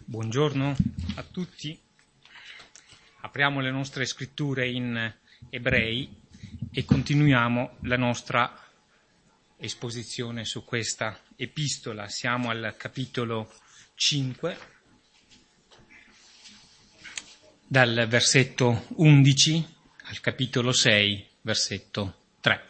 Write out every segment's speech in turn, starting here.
Buongiorno a tutti. Apriamo le nostre scritture in Ebrei e continuiamo la nostra esposizione su questa epistola. Siamo al capitolo 5, dal versetto 11 al capitolo 6, versetto 3.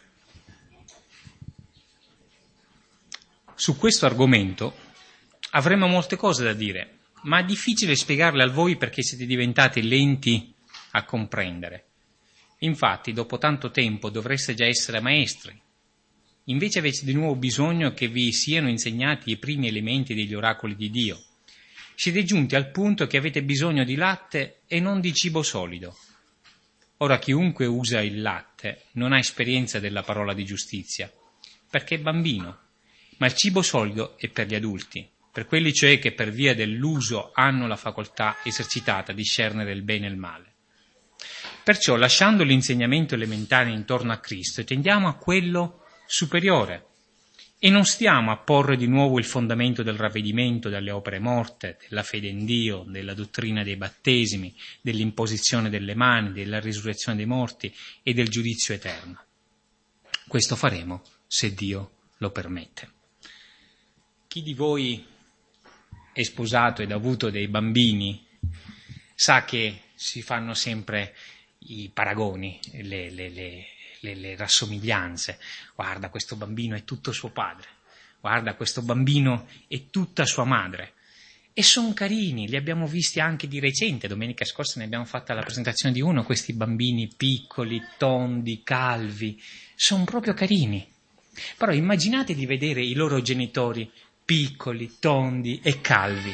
Su questo argomento avremmo molte cose da dire, ma è difficile spiegarle a voi perché siete diventati lenti a comprendere. Infatti, dopo tanto tempo dovreste già essere maestri. Invece avete di nuovo bisogno che vi siano insegnati i primi elementi degli oracoli di Dio. Siete giunti al punto che avete bisogno di latte e non di cibo solido. Ora chiunque usa il latte non ha esperienza della parola di giustizia, perché è bambino, ma il cibo solido è per gli adulti, per quelli cioè che per via dell'uso hanno la facoltà esercitata di discernere il bene e il male. Perciò, lasciando l'insegnamento elementare intorno a Cristo, tendiamo a quello superiore e non stiamo a porre di nuovo il fondamento del ravvedimento dalle opere morte, della fede in Dio, della dottrina dei battesimi, dell'imposizione delle mani, della risurrezione dei morti e del giudizio eterno. Questo faremo se Dio lo permette. Chi di voi è sposato ed ha avuto dei bambini sa che si fanno sempre i paragoni, le rassomiglianze. Guarda, questo bambino è tutto suo padre, guarda, questo bambino è tutta sua madre. E sono carini, li abbiamo visti anche di recente, domenica scorsa ne abbiamo fatta la presentazione di uno, questi bambini piccoli, tondi, calvi, sono proprio carini. Però immaginate di vedere i loro genitori piccoli, tondi e calvi.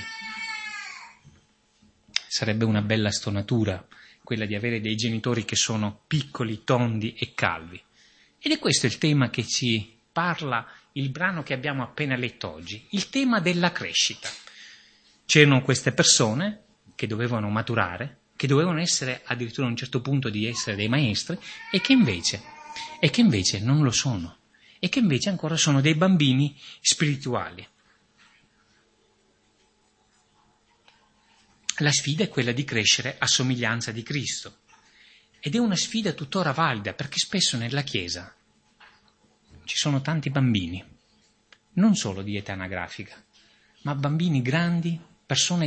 Sarebbe una bella stonatura quella di avere dei genitori che sono piccoli, tondi e calvi. Ed è questo il tema che ci parla il brano che abbiamo appena letto oggi, il tema della crescita. C'erano queste persone che dovevano maturare, che dovevano essere addirittura a un certo punto di essere dei maestri e che invece non lo sono, e che invece ancora sono dei bambini spirituali. La sfida è quella di crescere a somiglianza di Cristo. Ed è una sfida tuttora valida, perché spesso nella Chiesa ci sono tanti bambini, non solo di età anagrafica, ma bambini grandi, persone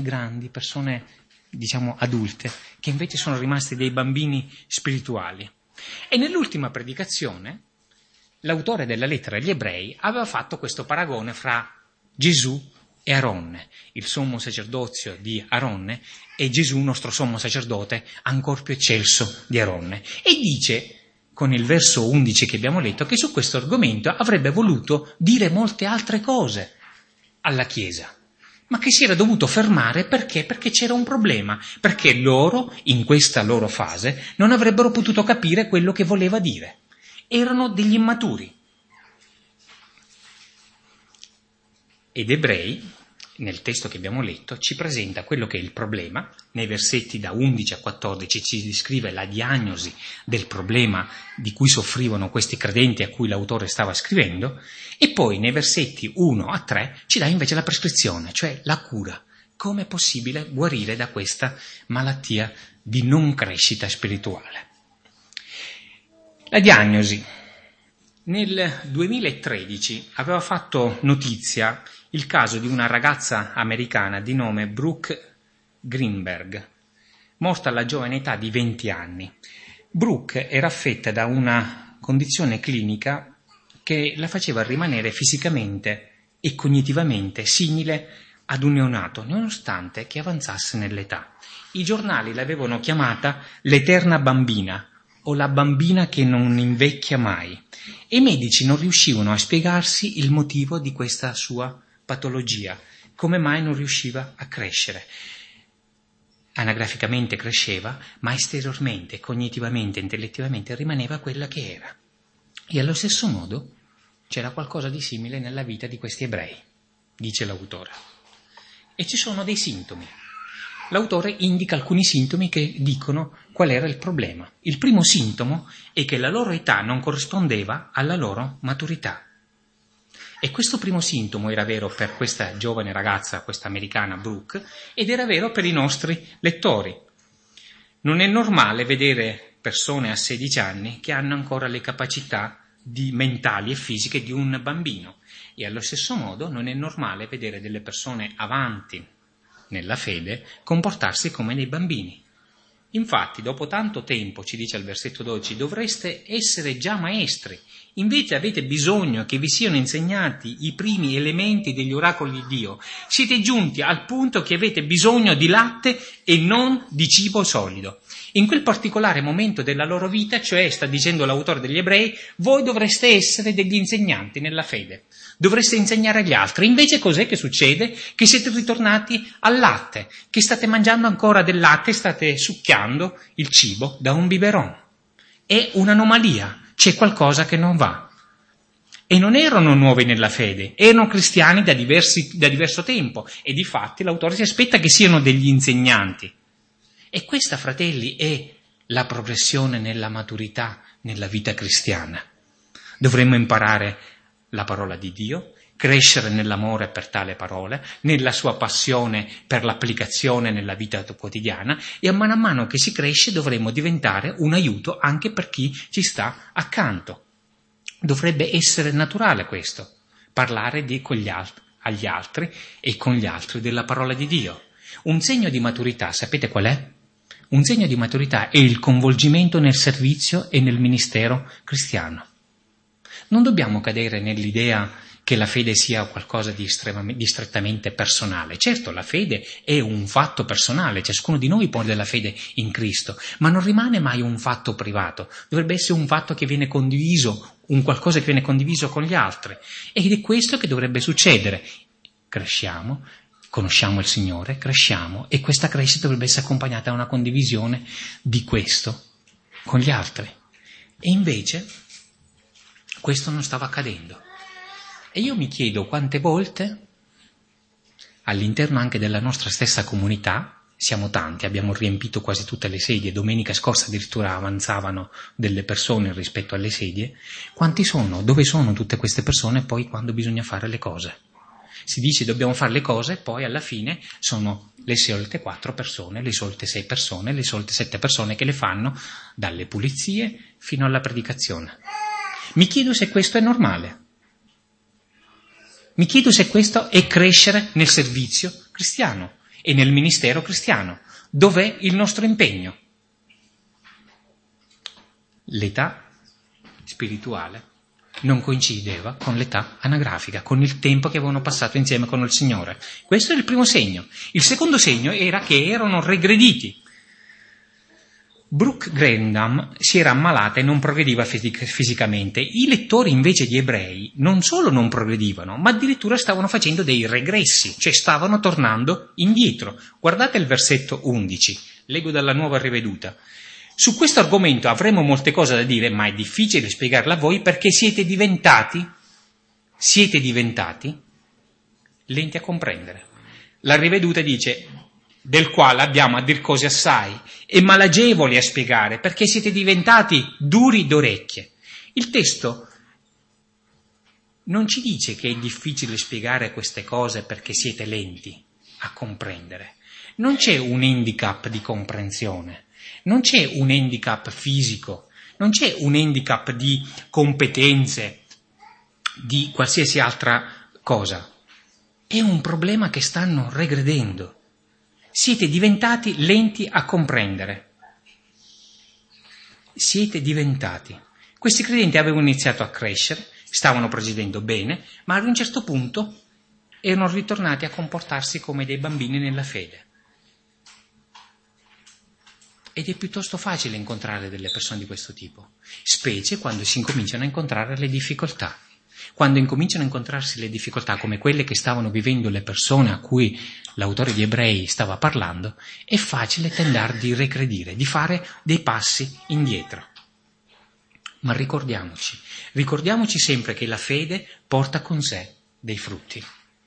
adulte, che invece sono rimasti dei bambini spirituali. E nell'ultima predicazione, l'autore della lettera agli Ebrei aveva fatto questo paragone fra Gesù e Aronne, il sommo sacerdozio di Aronne, e Gesù, nostro sommo sacerdote, ancor più eccelso di Aronne. E dice, con il verso 11 che abbiamo letto, che su questo argomento avrebbe voluto dire molte altre cose alla Chiesa, ma che si era dovuto fermare perché c'era un problema, perché loro, in questa loro fase, non avrebbero potuto capire quello che voleva dire. Erano degli immaturi. Ed Ebrei, nel testo che abbiamo letto, ci presenta quello che è il problema. Nei versetti da 11 a 14 ci descrive la diagnosi del problema di cui soffrivano questi credenti a cui l'autore stava scrivendo, e poi nei versetti 1 a 3 ci dà invece la prescrizione, cioè la cura. Come è possibile guarire da questa malattia di non crescita spirituale? La diagnosi. Nel 2013 aveva fatto notizia il caso di una ragazza americana di nome Brooke Greenberg, morta alla giovane età di 20 anni. Brooke era affetta da una condizione clinica che la faceva rimanere fisicamente e cognitivamente simile ad un neonato, nonostante che avanzasse nell'età. I giornali l'avevano chiamata l'eterna bambina, o la bambina che non invecchia mai, e i medici non riuscivano a spiegarsi il motivo di questa sua patologia, come mai non riusciva a crescere. Anagraficamente cresceva, ma esteriormente, cognitivamente, intellettivamente rimaneva quella che era. E allo stesso modo c'era qualcosa di simile nella vita di questi ebrei, dice l'autore. E ci sono dei sintomi. L'autore indica alcuni sintomi che dicono qual era il problema. Il primo sintomo è che la loro età non corrispondeva alla loro maturità. E questo primo sintomo era vero per questa giovane ragazza, questa americana Brooke, ed era vero per i nostri lettori. Non è normale vedere persone a 16 anni che hanno ancora le capacità mentali e fisiche di un bambino. E allo stesso modo non è normale vedere delle persone avanti nella fede comportarsi come dei bambini. Infatti, dopo tanto tempo, ci dice al versetto 12, dovreste essere già maestri. Invece avete bisogno che vi siano insegnati i primi elementi degli oracoli di Dio. Siete giunti al punto che avete bisogno di latte e non di cibo solido. In quel particolare momento della loro vita, cioè, sta dicendo l'autore degli Ebrei, voi dovreste essere degli insegnanti nella fede. Dovreste insegnare agli altri. Invece cos'è che succede? Che siete ritornati al latte, che state mangiando ancora del latte, state succhiando il cibo da un biberon. È un'anomalia. C'è qualcosa che non va. E non erano nuovi nella fede, erano cristiani da diverso tempo e difatti l'autore si aspetta che siano degli insegnanti. E questa, fratelli, è la progressione nella maturità nella vita cristiana. Dovremmo imparare la parola di Dio, crescere nell'amore per tale parola, nella sua passione per l'applicazione nella vita quotidiana e a mano che si cresce dovremmo diventare un aiuto anche per chi ci sta accanto. Dovrebbe essere naturale questo, parlare agli altri e con gli altri della parola di Dio. Un segno di maturità, sapete qual è? Un segno di maturità è il coinvolgimento nel servizio e nel ministero cristiano. Non dobbiamo cadere nell'idea che la fede sia qualcosa di strettamente personale. Certo, la fede è un fatto personale, ciascuno di noi pone della fede in Cristo, ma non rimane mai un fatto privato, dovrebbe essere un fatto che viene condiviso, un qualcosa che viene condiviso con gli altri. Ed è questo che dovrebbe succedere. Cresciamo, conosciamo il Signore, cresciamo e questa crescita dovrebbe essere accompagnata da una condivisione di questo con gli altri. E invece questo non stava accadendo. E io mi chiedo quante volte, all'interno anche della nostra stessa comunità, siamo tanti, abbiamo riempito quasi tutte le sedie, domenica scorsa addirittura avanzavano delle persone rispetto alle sedie, quanti sono, dove sono tutte queste persone poi quando bisogna fare le cose? Si dice dobbiamo fare le cose, poi alla fine sono le solite 4 persone, le solite 6 persone, le solite 7 persone che le fanno dalle pulizie fino alla predicazione. Mi chiedo se questo è normale. Mi chiedo se questo è crescere nel servizio cristiano e nel ministero cristiano. Dov'è il nostro impegno? L'età spirituale non coincideva con l'età anagrafica, con il tempo che avevano passato insieme con il Signore. Questo è il primo segno. Il secondo segno era che erano regrediti. Brooke Grandam si era ammalata e non progrediva fisicamente. I lettori invece di Ebrei non solo non progredivano, ma addirittura stavano facendo dei regressi, cioè stavano tornando indietro. Guardate il versetto 11, leggo dalla Nuova Riveduta. Su questo argomento avremo molte cose da dire, ma è difficile spiegarla a voi perché siete diventati lenti a comprendere. La Riveduta dice, del quale abbiamo a dir cose assai e malagevoli a spiegare, perché siete diventati duri d'orecchie. Il testo non ci dice che è difficile spiegare queste cose perché siete lenti a comprendere. Non c'è un handicap di comprensione, non c'è un handicap fisico, non c'è un handicap di competenze, di qualsiasi altra cosa. È un problema che stanno regredendo. Siete diventati lenti a comprendere. Siete diventati. Questi credenti avevano iniziato a crescere, stavano procedendo bene, ma ad un certo punto erano ritornati a comportarsi come dei bambini nella fede. Ed è piuttosto facile incontrare delle persone di questo tipo, specie quando si incominciano a incontrare le difficoltà. Quando incominciano a incontrarsi le difficoltà come quelle che stavano vivendo le persone a cui l'autore di Ebrei stava parlando, è facile tentare di regredire, di fare dei passi indietro. Ma ricordiamoci sempre che la fede porta con sé dei frutti.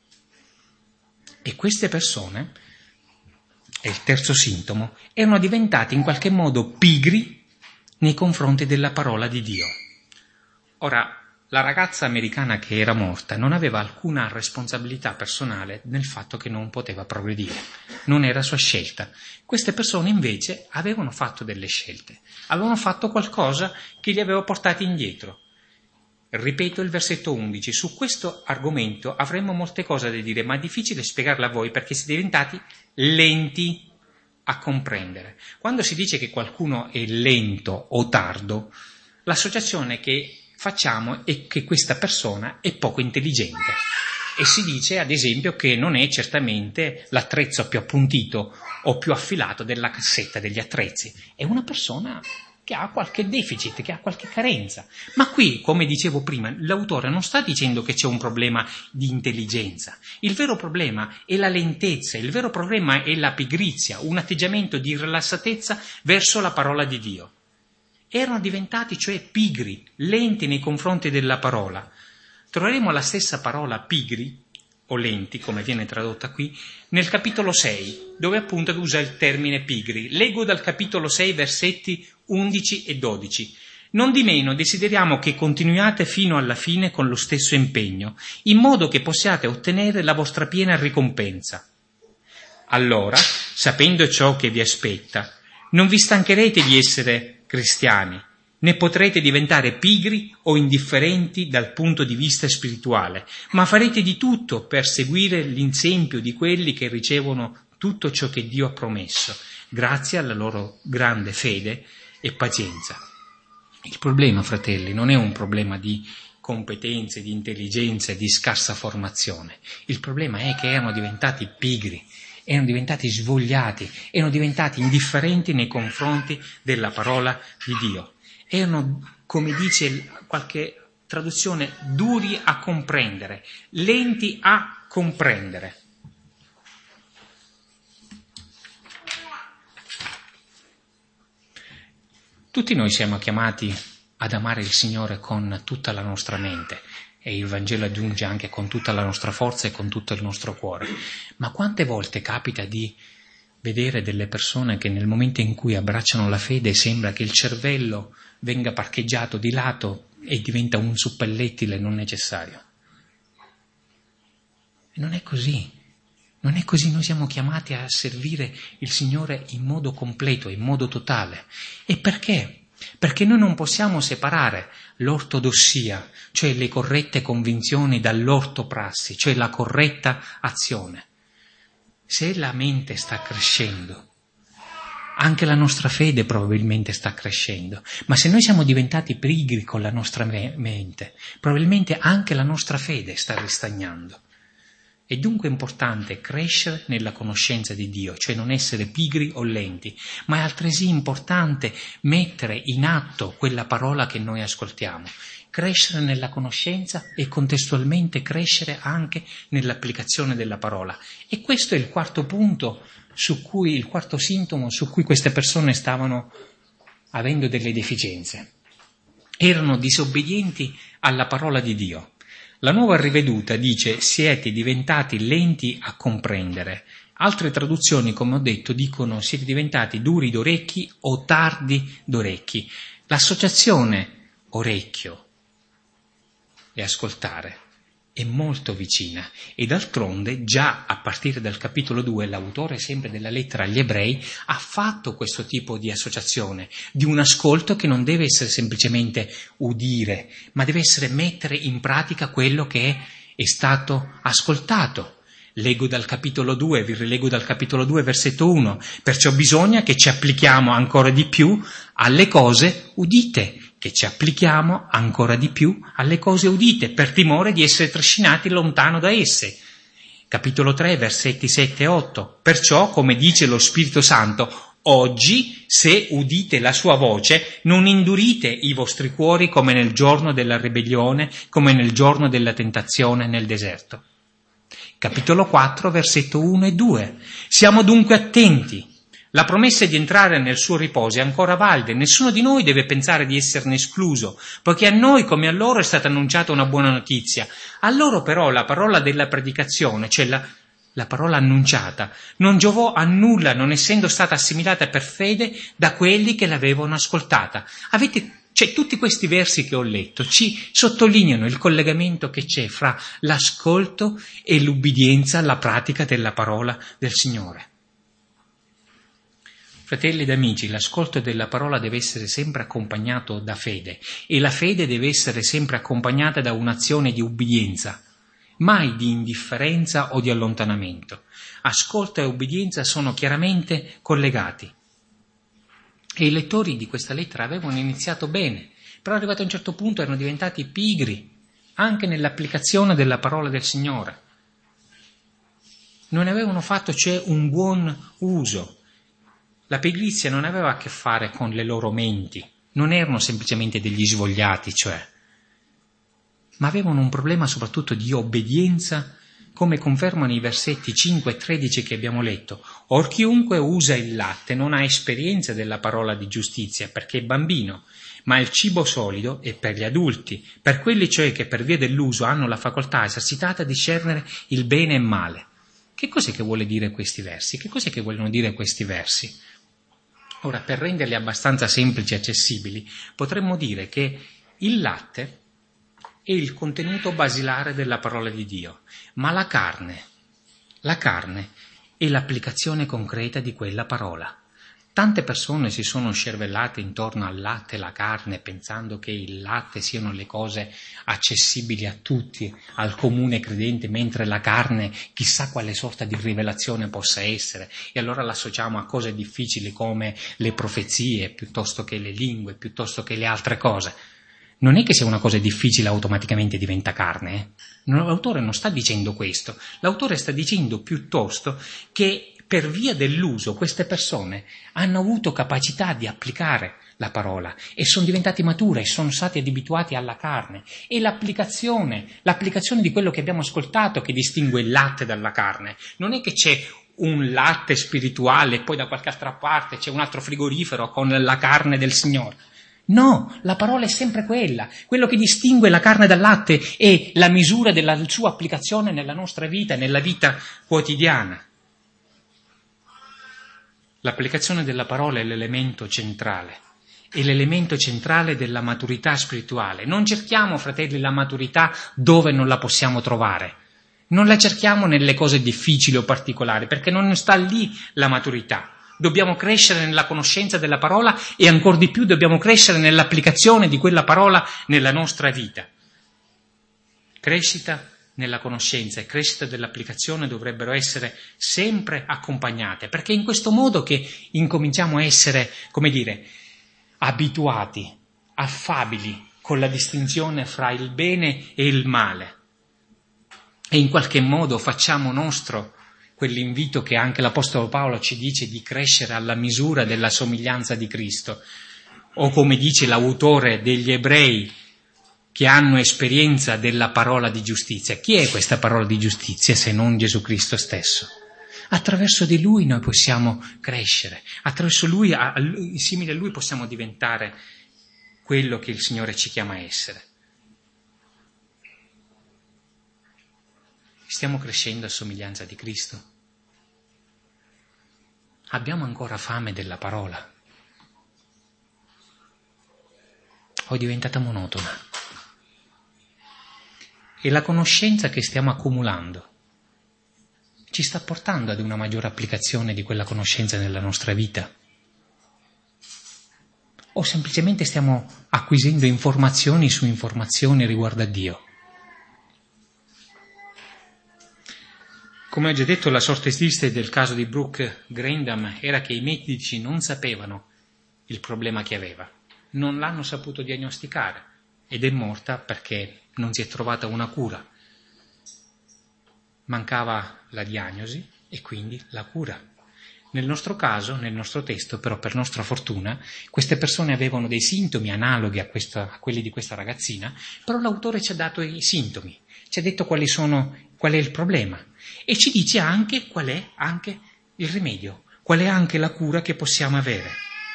E queste persone, è il terzo sintomo, erano diventati in qualche modo pigri nei confronti della parola di Dio. Ora, la ragazza americana che era morta non aveva alcuna responsabilità personale nel fatto che non poteva progredire, non era sua scelta. Queste persone invece avevano fatto delle scelte, avevano fatto qualcosa che li aveva portati indietro. Ripeto il versetto 11, su questo argomento avremmo molte cose da dire, ma è difficile spiegarle a voi perché siete diventati lenti a comprendere. Quando si dice che qualcuno è lento o tardo, l'associazione che facciamo è che questa persona è poco intelligente e si dice ad esempio che non è certamente l'attrezzo più appuntito o più affilato della cassetta degli attrezzi, è una persona che ha qualche deficit, che ha qualche carenza. Ma qui, come dicevo prima, l'autore non sta dicendo che c'è un problema di intelligenza. Il vero problema è la lentezza, il vero problema è la pigrizia, un atteggiamento di rilassatezza verso la parola di Dio. Erano diventati cioè pigri, lenti nei confronti della parola. Troveremo la stessa parola pigri o lenti, come viene tradotta qui, nel capitolo 6, dove appunto usa il termine pigri. Leggo dal capitolo 6, versetti 11 e 12. Non di meno desideriamo che continuiate fino alla fine con lo stesso impegno, in modo che possiate ottenere la vostra piena ricompensa. Allora, sapendo ciò che vi aspetta, non vi stancherete di essere cristiani, né potrete diventare pigri o indifferenti dal punto di vista spirituale, ma farete di tutto per seguire l'esempio di quelli che ricevono tutto ciò che Dio ha promesso, grazie alla loro grande fede e pazienza. Il problema, fratelli, non è un problema di competenze, di intelligenza, di scarsa formazione. Il problema è che erano diventati pigri, erano diventati svogliati, erano diventati indifferenti nei confronti della parola di Dio. Erano, come dice qualche traduzione, duri a comprendere, lenti a comprendere. Tutti noi siamo chiamati ad amare il Signore con tutta la nostra mente e il Vangelo aggiunge anche con tutta la nostra forza e con tutto il nostro cuore. Ma quante volte capita di vedere delle persone che nel momento in cui abbracciano la fede sembra che il cervello venga parcheggiato di lato e diventa un suppellettile non necessario? E non è così. Non è così, noi siamo chiamati a servire il Signore in modo completo, in modo totale. E perché? Perché noi non possiamo separare l'ortodossia, cioè le corrette convinzioni, dall'ortoprassi, cioè la corretta azione. Se la mente sta crescendo, anche la nostra fede probabilmente sta crescendo, ma se noi siamo diventati pigri con la nostra mente, probabilmente anche la nostra fede sta ristagnando. È dunque importante crescere nella conoscenza di Dio, cioè non essere pigri o lenti, ma è altresì importante mettere in atto quella parola che noi ascoltiamo, crescere nella conoscenza e contestualmente crescere anche nell'applicazione della parola. E questo è il quarto punto il quarto sintomo su cui queste persone stavano avendo delle deficienze. Erano disobbedienti alla parola di Dio. La Nuova Riveduta dice: siete diventati lenti a comprendere. Altre traduzioni, come ho detto, dicono siete diventati duri d'orecchi o tardi d'orecchi. L'associazione orecchio e ascoltare è molto vicina e d'altronde già a partire dal capitolo 2 l'autore sempre della lettera agli Ebrei ha fatto questo tipo di associazione, di un ascolto che non deve essere semplicemente udire, ma deve essere mettere in pratica quello che è stato ascoltato. Leggo dal capitolo 2, vi rilego dal capitolo 2, versetto 1, perciò bisogna che ci applichiamo ancora di più alle cose udite, che ci applichiamo ancora di più alle cose udite, per timore di essere trascinati lontano da esse. Capitolo 3, versetti 7 e 8. Perciò, come dice lo Spirito Santo, oggi, se udite la sua voce, non indurite i vostri cuori come nel giorno della ribellione, come nel giorno della tentazione nel deserto. Capitolo 4, versetto 1 e 2. Siamo dunque attenti. La promessa di entrare nel suo riposo è ancora valida, nessuno di noi deve pensare di esserne escluso, poiché a noi come a loro è stata annunciata una buona notizia. A loro però la parola della predicazione, cioè la parola annunciata, non giovò a nulla, non essendo stata assimilata per fede da quelli che l'avevano ascoltata. Cioè, tutti questi versi che ho letto ci sottolineano il collegamento che c'è fra l'ascolto e l'ubbidienza alla pratica della parola del Signore. Fratelli ed amici, l'ascolto della parola deve essere sempre accompagnato da fede e la fede deve essere sempre accompagnata da un'azione di ubbidienza, mai di indifferenza o di allontanamento. Ascolto e ubbidienza sono chiaramente collegati. E i lettori di questa lettera avevano iniziato bene, però arrivato a un certo punto erano diventati pigri, anche nell'applicazione della parola del Signore. Non ne avevano fatto, cioè, un buon uso. La pigrizia non aveva a che fare con le loro menti, non erano semplicemente degli svogliati, cioè, ma avevano un problema soprattutto di obbedienza, come confermano i versetti 5 e 13 che abbiamo letto. Or chiunque usa il latte non ha esperienza della parola di giustizia, perché è bambino, ma il cibo solido è per gli adulti, per quelli cioè che per via dell'uso hanno la facoltà esercitata di discernere il bene e il male. Che cos'è che vuole dire questi versi? Che cos'è che vogliono dire questi versi? Ora, per renderli abbastanza semplici e accessibili, potremmo dire che il latte è il contenuto basilare della parola di Dio, ma la carne è l'applicazione concreta di quella parola. Tante persone si sono scervellate intorno al latte e alla carne pensando che il latte siano le cose accessibili a tutti, al comune credente, mentre la carne chissà quale sorta di rivelazione possa essere, e allora l'associamo a cose difficili come le profezie, piuttosto che le lingue, piuttosto che le altre cose. Non è che se una cosa è difficile automaticamente diventa carne. L'autore non sta dicendo questo. L'autore sta dicendo piuttosto che per via dell'uso queste persone hanno avuto capacità di applicare la parola e sono diventati mature e sono stati abituati alla carne. E l'applicazione di quello che abbiamo ascoltato che distingue il latte dalla carne. Non è che c'è un latte spirituale e poi da qualche altra parte c'è un altro frigorifero con la carne del Signore. No, la parola è sempre quella. Quello che distingue la carne dal latte è la misura della sua applicazione nella nostra vita, nella vita quotidiana. L'applicazione della parola è l'elemento centrale della maturità spirituale. Non cerchiamo, fratelli, la maturità dove non la possiamo trovare. Non la cerchiamo nelle cose difficili o particolari, perché non sta lì la maturità. Dobbiamo crescere nella conoscenza della parola e ancor di più dobbiamo crescere nell'applicazione di quella parola nella nostra vita. Crescita nella conoscenza e crescita dell'applicazione dovrebbero essere sempre accompagnate, perché è in questo modo che incominciamo a essere, abituati, affabili con la distinzione fra il bene e il male. E in qualche modo facciamo nostro quell'invito che anche l'Apostolo Paolo ci dice di crescere alla misura della somiglianza di Cristo, o come dice l'autore degli Ebrei, che hanno esperienza della parola di giustizia. Chi è questa parola di giustizia se non Gesù Cristo stesso? Attraverso di Lui noi possiamo crescere, attraverso Lui, simile a Lui possiamo diventare quello che il Signore ci chiama a essere. Stiamo crescendo a somiglianza di Cristo? Abbiamo ancora fame della parola? O è diventata monotona? E la conoscenza che stiamo accumulando ci sta portando ad una maggiore applicazione di quella conoscenza nella nostra vita? O semplicemente stiamo acquisendo informazioni su informazioni riguardo a Dio? Come ho già detto, la sorte triste del caso di Brooke Grandam era che i medici non sapevano il problema che aveva, non l'hanno saputo diagnosticare ed è morta perché non si è trovata una cura. Mancava la diagnosi e quindi la cura. Nel nostro caso, nel nostro testo, però per nostra fortuna, queste persone avevano dei sintomi analoghi a quelli di questa ragazzina, però l'autore ci ha dato i sintomi, ci ha detto qual è il problema e ci dice anche qual è anche il rimedio, qual è anche la cura che possiamo avere.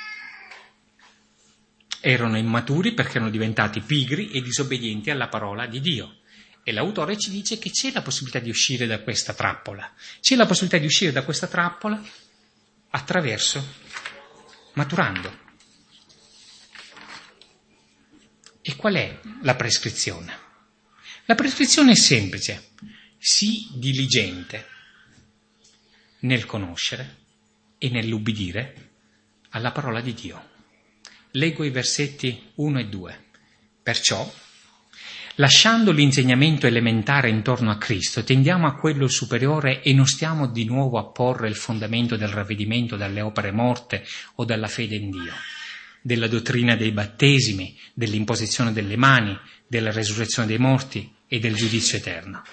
Erano immaturi perché erano diventati pigri e disobbedienti alla parola di Dio. E l'autore ci dice che c'è la possibilità di uscire da questa trappola. C'è la possibilità di uscire da questa trappola attraverso maturando. E qual è la prescrizione? La prescrizione è semplice: sii diligente nel conoscere e nell'ubbidire alla parola di Dio. Leggo i versetti 1 e 2. Perciò, lasciando l'insegnamento elementare intorno a Cristo, tendiamo a quello superiore e non stiamo di nuovo a porre il fondamento del ravvedimento dalle opere morte o dalla fede in Dio, della dottrina dei battesimi, dell'imposizione delle mani, della resurrezione dei morti e del giudizio eterno.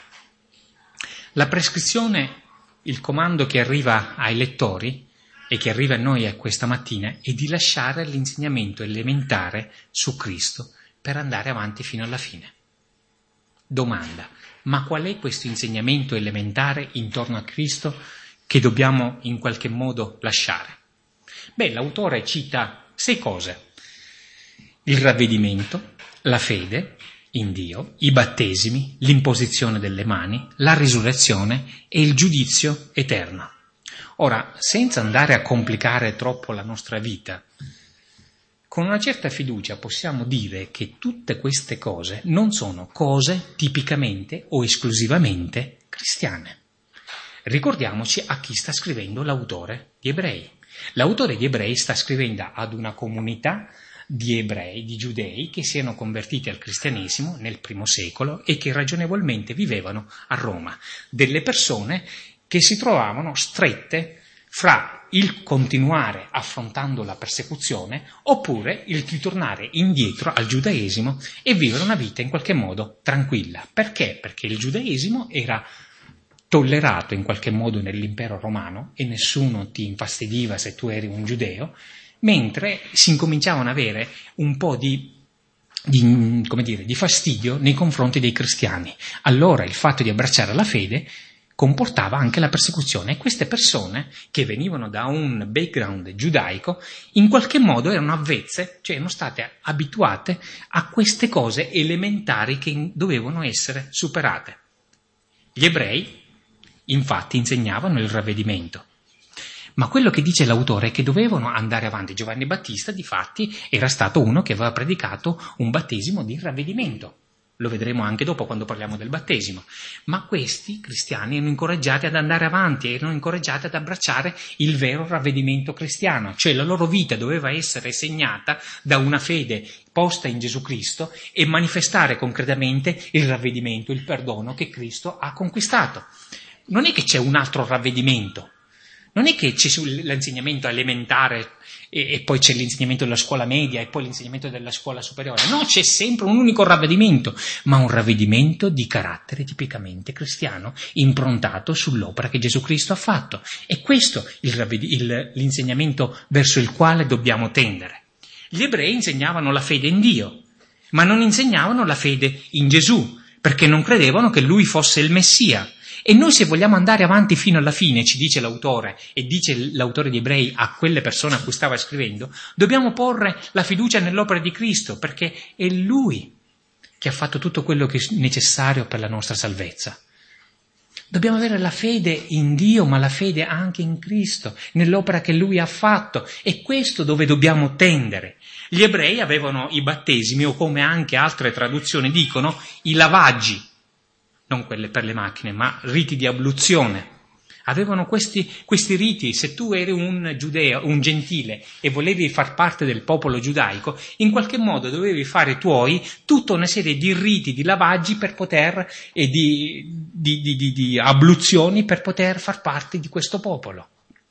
La prescrizione, il comando che arriva ai lettori e che arriva a noi questa mattina, è di lasciare l'insegnamento elementare su Cristo per andare avanti fino alla fine. Domanda: ma qual è questo insegnamento elementare intorno a Cristo che dobbiamo in qualche modo lasciare? L'autore cita 6 cose: il ravvedimento, la fede in Dio, i battesimi, l'imposizione delle mani, la risurrezione e il giudizio eterno. Ora, senza andare a complicare troppo la nostra vita, con una certa fiducia possiamo dire che tutte queste cose non sono cose tipicamente o esclusivamente cristiane. Ricordiamoci a chi sta scrivendo l'autore di Ebrei. L'autore di Ebrei sta scrivendo ad una comunità di ebrei, di giudei, che si erano convertiti al cristianesimo nel I secolo e che ragionevolmente vivevano a Roma. Delle persone che si trovavano strette fra il continuare affrontando la persecuzione oppure il ritornare indietro al giudaesimo e vivere una vita in qualche modo tranquilla. Perché? Perché il giudaesimo era tollerato in qualche modo nell'impero romano e nessuno ti infastidiva se tu eri un giudeo, mentre si incominciavano ad avere un po' di fastidio nei confronti dei cristiani. Allora il fatto di abbracciare la fede comportava anche la persecuzione, e queste persone che venivano da un background giudaico in qualche modo erano avvezze, cioè erano state abituate a queste cose elementari che dovevano essere superate. Gli ebrei infatti insegnavano il ravvedimento, ma quello che dice l'autore è che dovevano andare avanti. Giovanni Battista difatti era stato uno che aveva predicato un battesimo di ravvedimento. Lo vedremo anche dopo quando parliamo del battesimo. Ma questi cristiani erano incoraggiati ad andare avanti, erano incoraggiati ad abbracciare il vero ravvedimento cristiano, cioè la loro vita doveva essere segnata da una fede posta in Gesù Cristo e manifestare concretamente il ravvedimento, il perdono che Cristo ha conquistato. Non è che c'è un altro ravvedimento, non è che c'è l'insegnamento elementare e poi c'è l'insegnamento della scuola media e poi l'insegnamento della scuola superiore. No, c'è sempre un unico ravvedimento, ma un ravvedimento di carattere tipicamente cristiano, improntato sull'opera che Gesù Cristo ha fatto. E questo è l'insegnamento verso il quale dobbiamo tendere. Gli ebrei insegnavano la fede in Dio, ma non insegnavano la fede in Gesù, perché non credevano che Lui fosse il Messia. E noi, se vogliamo andare avanti fino alla fine, ci dice l'autore, e dice l'autore di Ebrei a quelle persone a cui stava scrivendo, dobbiamo porre la fiducia nell'opera di Cristo, perché è Lui che ha fatto tutto quello che è necessario per la nostra salvezza. Dobbiamo avere la fede in Dio, ma la fede anche in Cristo, nell'opera che Lui ha fatto, e questo dove dobbiamo tendere. Gli ebrei avevano i battesimi, o come anche altre traduzioni dicono, i lavaggi, non quelle per le macchine, ma riti di abluzione. Avevano questi riti. Se tu eri un giudeo, un gentile, e volevi far parte del popolo giudaico, in qualche modo dovevi fare tutta una serie di riti, di lavaggi per poter, e di abluzioni per poter far parte di questo popolo.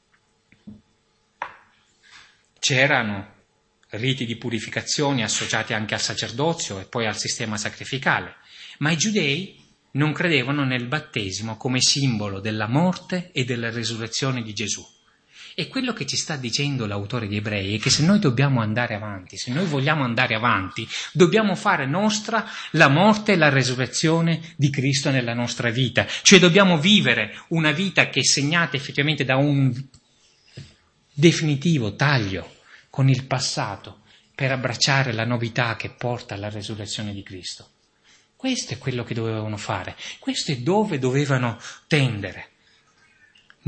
C'erano riti di purificazione associati anche al sacerdozio e poi al sistema sacrificale, ma i giudei non credevano nel battesimo come simbolo della morte e della resurrezione di Gesù. E quello che ci sta dicendo l'autore di Ebrei è che se noi dobbiamo andare avanti, se noi vogliamo andare avanti, dobbiamo fare nostra la morte e la resurrezione di Cristo nella nostra vita. Cioè dobbiamo vivere una vita che è segnata effettivamente da un definitivo taglio con il passato per abbracciare la novità che porta alla resurrezione di Cristo. Questo è quello che dovevano fare, questo è dove dovevano tendere.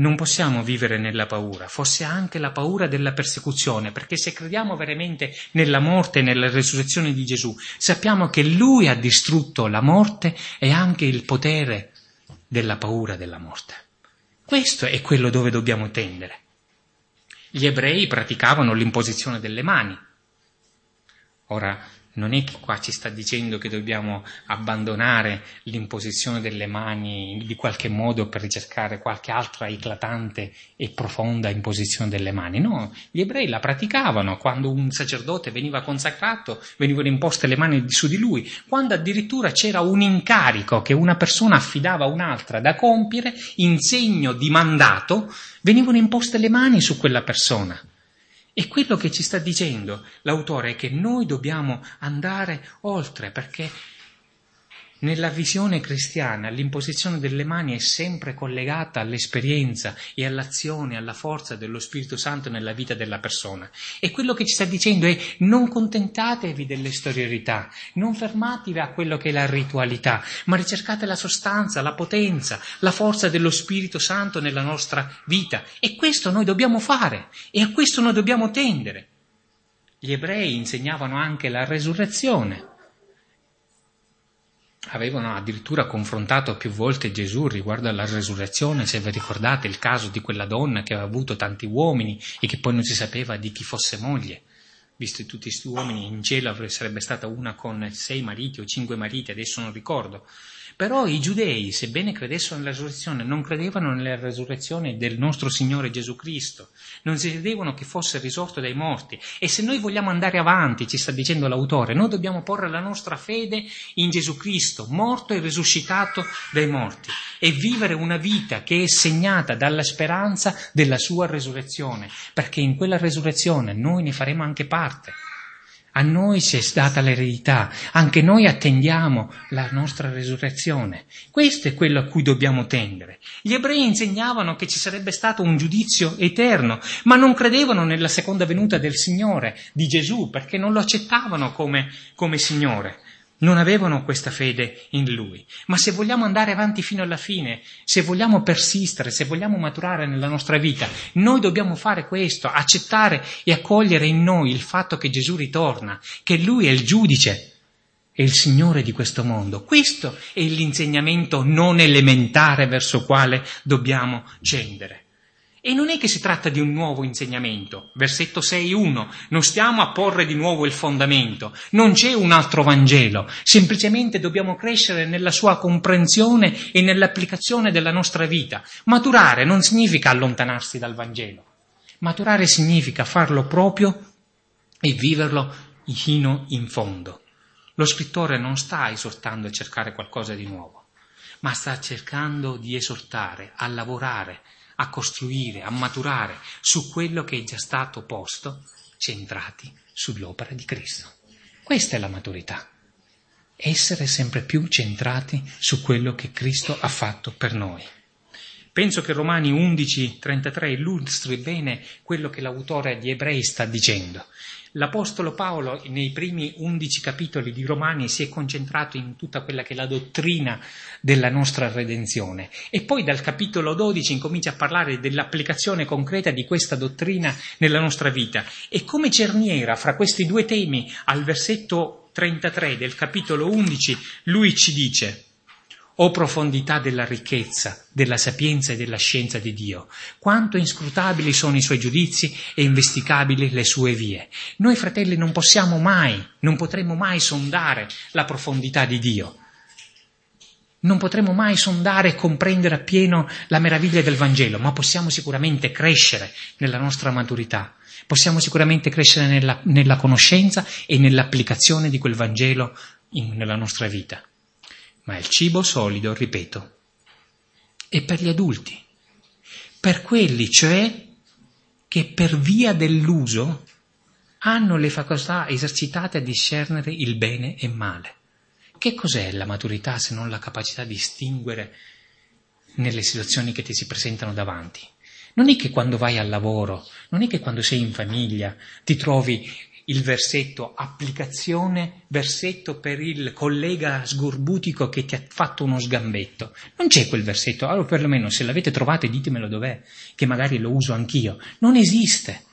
non possiamo vivere nella paura, fosse anche la paura della persecuzione, perché se crediamo veramente nella morte e nella resurrezione di Gesù, sappiamo che Lui ha distrutto la morte e anche il potere della paura della morte. Questo è quello dove dobbiamo tendere. Gli ebrei praticavano l'imposizione delle mani. Ora, non è che qua ci sta dicendo che dobbiamo abbandonare l'imposizione delle mani di qualche modo per ricercare qualche altra eclatante e profonda imposizione delle mani. No, gli ebrei la praticavano quando un sacerdote veniva consacrato, venivano imposte le mani su di lui, quando addirittura c'era un incarico che una persona affidava a un'altra da compiere, in segno di mandato, venivano imposte le mani su quella persona. E quello che ci sta dicendo l'autore è che noi dobbiamo andare oltre, perché nella visione cristiana l'imposizione delle mani è sempre collegata all'esperienza e all'azione, alla forza dello Spirito Santo nella vita della persona. E quello che ci sta dicendo è: non contentatevi dell'esteriorità, non fermatevi a quello che è la ritualità, ma ricercate la sostanza, la potenza, la forza dello Spirito Santo nella nostra vita. E questo noi dobbiamo fare, e a questo noi dobbiamo tendere. Gli ebrei insegnavano anche la resurrezione. Avevano addirittura confrontato più volte Gesù riguardo alla resurrezione, se vi ricordate il caso di quella donna che aveva avuto tanti uomini e che poi non si sapeva di chi fosse moglie. Visto tutti questi uomini, in cielo sarebbe stata una con 6 mariti o 5 mariti, adesso non ricordo. Però i giudei, sebbene credessero nella resurrezione, non credevano nella resurrezione del nostro Signore Gesù Cristo, non si credevano che fosse risorto dai morti. E se noi vogliamo andare avanti, ci sta dicendo l'autore, noi dobbiamo porre la nostra fede in Gesù Cristo, morto e risuscitato dai morti, e vivere una vita che è segnata dalla speranza della sua resurrezione, perché in quella resurrezione noi ne faremo anche parte. A noi ci è data l'eredità, anche noi attendiamo la nostra resurrezione. Questo è quello a cui dobbiamo tendere. Gli ebrei insegnavano che ci sarebbe stato un giudizio eterno, ma non credevano nella seconda venuta del Signore, di Gesù, perché non lo accettavano come Signore. Non avevano questa fede in Lui. Ma se vogliamo andare avanti fino alla fine, se vogliamo persistere, se vogliamo maturare nella nostra vita, noi dobbiamo fare questo, accettare e accogliere in noi il fatto che Gesù ritorna, che Lui è il giudice, è il Signore di questo mondo. Questo è l'insegnamento non elementare verso il quale dobbiamo scendere. E non è che si tratta di un nuovo insegnamento. Versetto 6.1, non stiamo a porre di nuovo il fondamento, non c'è un altro Vangelo, semplicemente dobbiamo crescere nella sua comprensione e nell'applicazione della nostra vita. Maturare non significa allontanarsi dal Vangelo, maturare significa farlo proprio e viverlo fino in fondo. Lo scrittore non sta esortando a cercare qualcosa di nuovo, ma sta cercando di esortare a lavorare, a costruire, a maturare su quello che è già stato posto, centrati sull'opera di Cristo. Questa è la maturità. Essere sempre più centrati su quello che Cristo ha fatto per noi. Penso che Romani 11:33 illustri bene quello che l'autore di Ebrei sta dicendo. L'Apostolo Paolo nei primi 11 capitoli di Romani si è concentrato in tutta quella che è la dottrina della nostra redenzione e poi dal capitolo 12 incomincia a parlare dell'applicazione concreta di questa dottrina nella nostra vita. E come cerniera fra questi due temi, al versetto 33 del capitolo 11, lui ci dice: «O profondità della ricchezza, della sapienza e della scienza di Dio, quanto inscrutabili sono i suoi giudizi e investigabili le sue vie». Noi fratelli non potremo mai sondare la profondità di Dio. Non potremo mai sondare e comprendere appieno la meraviglia del Vangelo, ma possiamo sicuramente crescere nella nostra maturità. Possiamo sicuramente crescere nella conoscenza e nell'applicazione di quel Vangelo nella nostra vita. Ma il cibo solido, ripeto, è per gli adulti, per quelli cioè che per via dell'uso hanno le facoltà esercitate a discernere il bene e il male. Che cos'è la maturità se non la capacità di distinguere nelle situazioni che ti si presentano davanti? Non è che quando vai al lavoro, non è che quando sei in famiglia ti trovi il versetto applicazione, versetto per il collega sgorbutico che ti ha fatto uno sgambetto. Non c'è quel versetto, allora perlomeno se l'avete trovato ditemelo dov'è, che magari lo uso anch'io. Non esiste.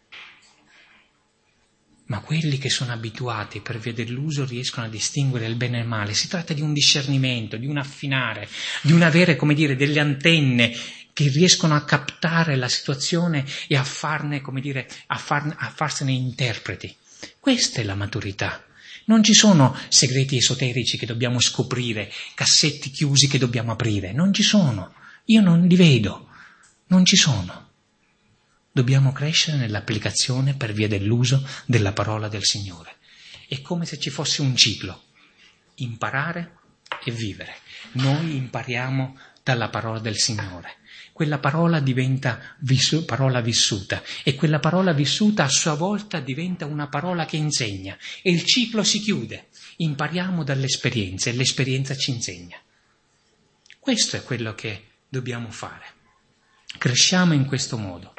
Ma quelli che sono abituati per via dell'uso riescono a distinguere il bene e il male. Si tratta di un discernimento, di un affinare, di un avere, come dire, delle antenne che riescono a captare la situazione e a farne, come dire, a farsene interpreti. Questa è la maturità. Non ci sono segreti esoterici che dobbiamo scoprire, cassetti chiusi che dobbiamo aprire. Non ci sono. Io non li vedo. Non ci sono. Dobbiamo crescere nell'applicazione per via dell'uso della parola del Signore. È come se ci fosse un ciclo. Imparare e vivere. Noi impariamo dalla parola del Signore. Quella parola diventa parola vissuta e quella parola vissuta a sua volta diventa una parola che insegna e il ciclo si chiude. Impariamo dall'esperienza e l'esperienza ci insegna. Questo è quello che dobbiamo fare. Cresciamo in questo modo.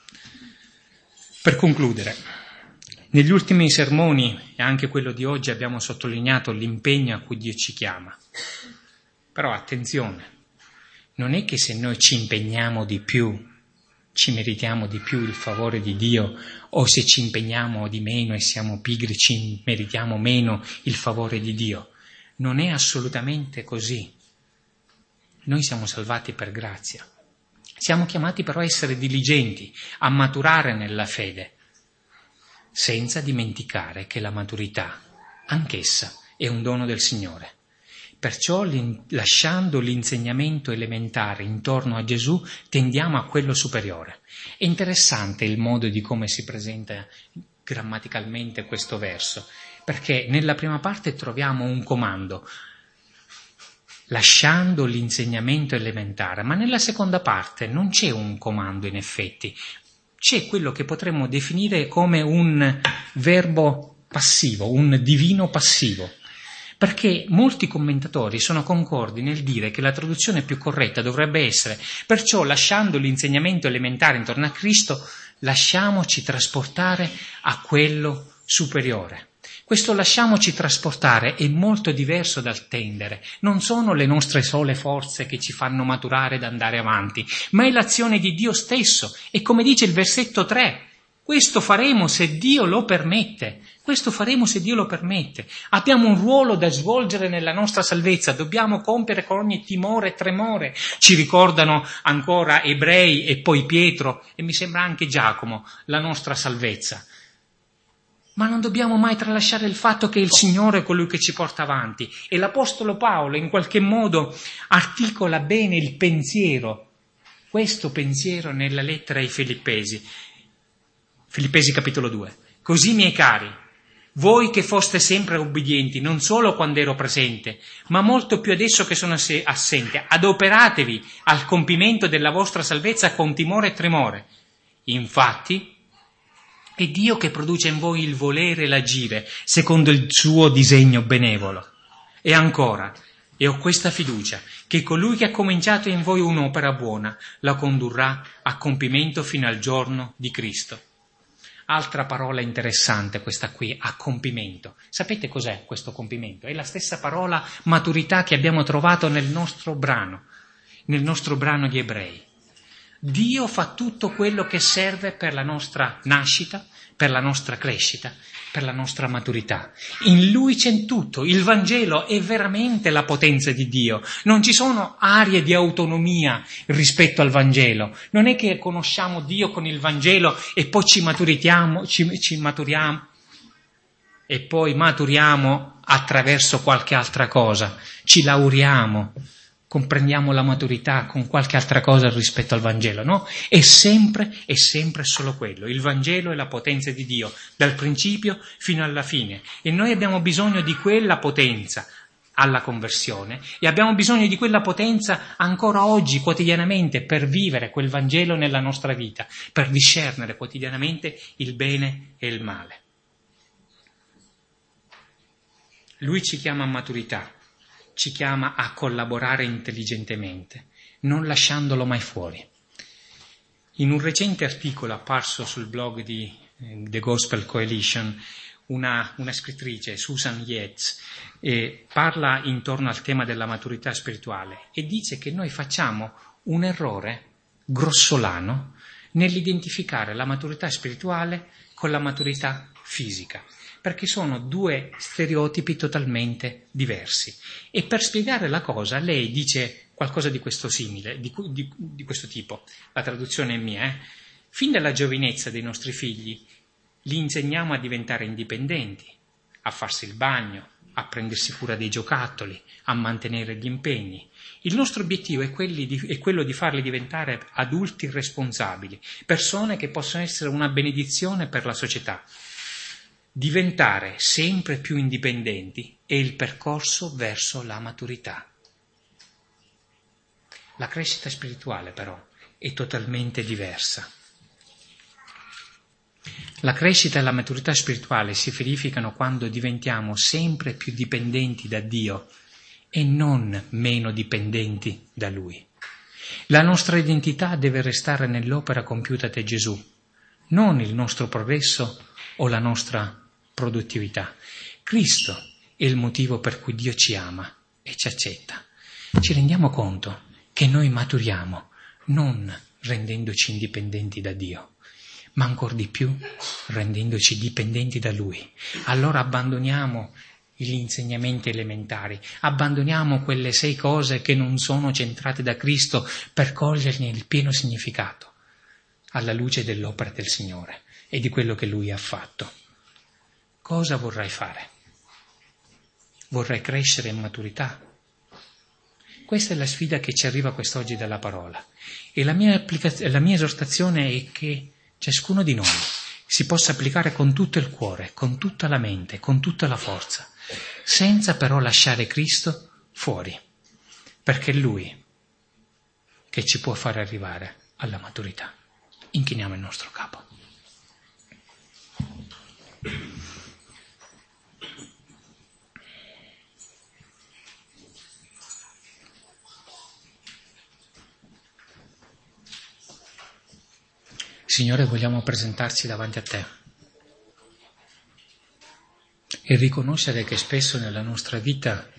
Per concludere, negli ultimi sermoni e anche quello di oggi abbiamo sottolineato l'impegno a cui Dio ci chiama. Però attenzione, non è che se noi ci impegniamo di più, ci meritiamo di più il favore di Dio, o se ci impegniamo di meno e siamo pigri ci meritiamo meno il favore di Dio. Non è assolutamente così. Noi siamo salvati per grazia. Siamo chiamati però a essere diligenti, a maturare nella fede, senza dimenticare che la maturità, anch'essa, è un dono del Signore. Perciò, lasciando l'insegnamento elementare intorno a Gesù, tendiamo a quello superiore. È interessante il modo di come si presenta grammaticalmente questo verso, perché nella prima parte troviamo un comando, lasciando l'insegnamento elementare, ma nella seconda parte non c'è un comando in effetti, c'è quello che potremmo definire come un verbo passivo, un divino passivo, perché molti commentatori sono concordi nel dire che la traduzione più corretta dovrebbe essere: perciò lasciando l'insegnamento elementare intorno a Cristo, lasciamoci trasportare a quello superiore. Questo lasciamoci trasportare è molto diverso dal tendere, non sono le nostre sole forze che ci fanno maturare ed andare avanti, ma è l'azione di Dio stesso. E come dice il versetto 3, questo faremo se Dio lo permette. Questo faremo se Dio lo permette. Abbiamo un ruolo da svolgere nella nostra salvezza, dobbiamo compiere con ogni timore e tremore. Ci ricordano ancora Ebrei e poi Pietro e mi sembra anche Giacomo la nostra salvezza. Ma non dobbiamo mai tralasciare il fatto che il Signore è colui che ci porta avanti. E l'Apostolo Paolo in qualche modo articola bene il pensiero, questo pensiero nella lettera ai Filippesi. Filippesi capitolo 2. Così, miei cari, voi che foste sempre obbedienti, non solo quando ero presente, ma molto più adesso che sono assente, adoperatevi al compimento della vostra salvezza con timore e tremore. Infatti, è Dio che produce in voi il volere e l'agire, secondo il suo disegno benevolo. E ancora, e ho questa fiducia, che colui che ha cominciato in voi un'opera buona, la condurrà a compimento fino al giorno di Cristo. Altra parola interessante questa qui, a compimento. Sapete cos'è questo compimento? È la stessa parola maturità che abbiamo trovato nel nostro brano di Ebrei. Dio fa tutto quello che serve per la nostra nascita, per la nostra crescita, per la nostra maturità. In Lui c'è tutto. Il Vangelo è veramente la potenza di Dio. Non ci sono aree di autonomia rispetto al Vangelo. Non è che conosciamo Dio con il Vangelo e poi ci maturiamo e poi maturiamo attraverso qualche altra cosa. Ci laureamo. Comprendiamo la maturità con qualche altra cosa rispetto al Vangelo, no? È sempre solo quello. Il Vangelo è la potenza di Dio, dal principio fino alla fine. E noi abbiamo bisogno di quella potenza alla conversione e abbiamo bisogno di quella potenza ancora oggi, quotidianamente, per vivere quel Vangelo nella nostra vita, per discernere quotidianamente il bene e il male. Lui ci chiama a maturità. Ci chiama a collaborare intelligentemente, non lasciandolo mai fuori. In un recente articolo apparso sul blog di The Gospel Coalition, una scrittrice, Susan Yates, parla intorno al tema della maturità spirituale e dice che noi facciamo un errore grossolano nell'identificare la maturità spirituale con la maturità fisica, perché sono due stereotipi totalmente diversi. E per spiegare la cosa lei dice qualcosa di questo simile, di questo tipo. La traduzione è mia. Fin dalla giovinezza dei nostri figli li insegniamo a diventare indipendenti, a farsi il bagno, a prendersi cura dei giocattoli, a mantenere gli impegni. Il nostro obiettivo è quello di farli diventare adulti responsabili, persone che possono essere una benedizione per la società. Diventare sempre più indipendenti è il percorso verso la maturità. La crescita spirituale, però, è totalmente diversa. La crescita e la maturità spirituale si verificano quando diventiamo sempre più dipendenti da Dio e non meno dipendenti da Lui. La nostra identità deve restare nell'opera compiuta da Gesù, non il nostro progresso o la nostra produttività. Cristo è il motivo per cui Dio ci ama e ci accetta. Ci rendiamo conto che noi maturiamo non rendendoci indipendenti da Dio, ma ancor di più rendendoci dipendenti da Lui. Allora abbandoniamo gli insegnamenti elementari, abbandoniamo quelle 6 cose che non sono centrate da Cristo per coglierne il pieno significato, alla luce dell'opera del Signore e di quello che Lui ha fatto. Cosa vorrai fare? Vorrai crescere in maturità? Questa è la sfida che ci arriva quest'oggi dalla parola. E la mia esortazione è che ciascuno di noi si possa applicare con tutto il cuore, con tutta la mente, con tutta la forza, senza però lasciare Cristo fuori, perché è Lui che ci può fare arrivare alla maturità. Inchiniamo il nostro capo. Signore, vogliamo presentarci davanti a Te e riconoscere che spesso nella nostra vita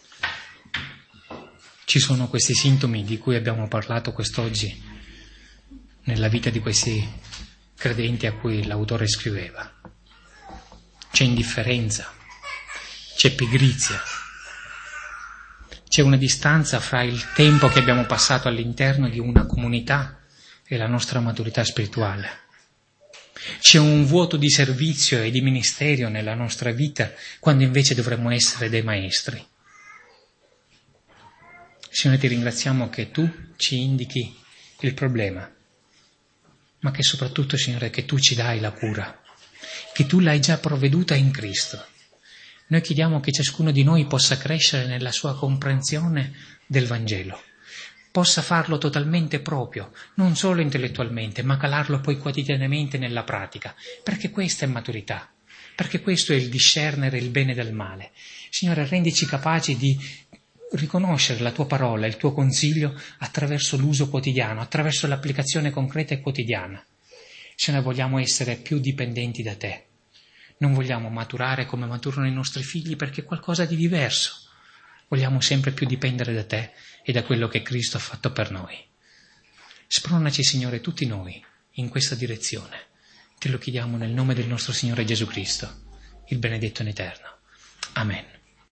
ci sono questi sintomi di cui abbiamo parlato quest'oggi nella vita di questi credenti a cui l'autore scriveva. C'è indifferenza, c'è pigrizia, c'è una distanza fra il tempo che abbiamo passato all'interno di una comunità e la nostra maturità spirituale. C'è un vuoto di servizio e di ministero nella nostra vita, quando invece dovremmo essere dei maestri. Signore, ti ringraziamo che Tu ci indichi il problema, ma che soprattutto, Signore, che Tu ci dai la cura, che Tu l'hai già provveduta in Cristo. Noi chiediamo che ciascuno di noi possa crescere nella sua comprensione del Vangelo, possa farlo totalmente proprio, non solo intellettualmente, ma calarlo poi quotidianamente nella pratica, perché questa è maturità, perché questo è il discernere il bene dal male. Signore, rendici capaci di riconoscere la Tua parola, il Tuo consiglio attraverso l'uso quotidiano, attraverso l'applicazione concreta e quotidiana. Signore, vogliamo essere più dipendenti da Te. Non vogliamo maturare come maturano i nostri figli, perché è qualcosa di diverso. Vogliamo sempre più dipendere da Te e da quello che Cristo ha fatto per noi. Spronaci, Signore, tutti noi in questa direzione. Te lo chiediamo nel nome del nostro Signore Gesù Cristo, il benedetto in eterno. Amen.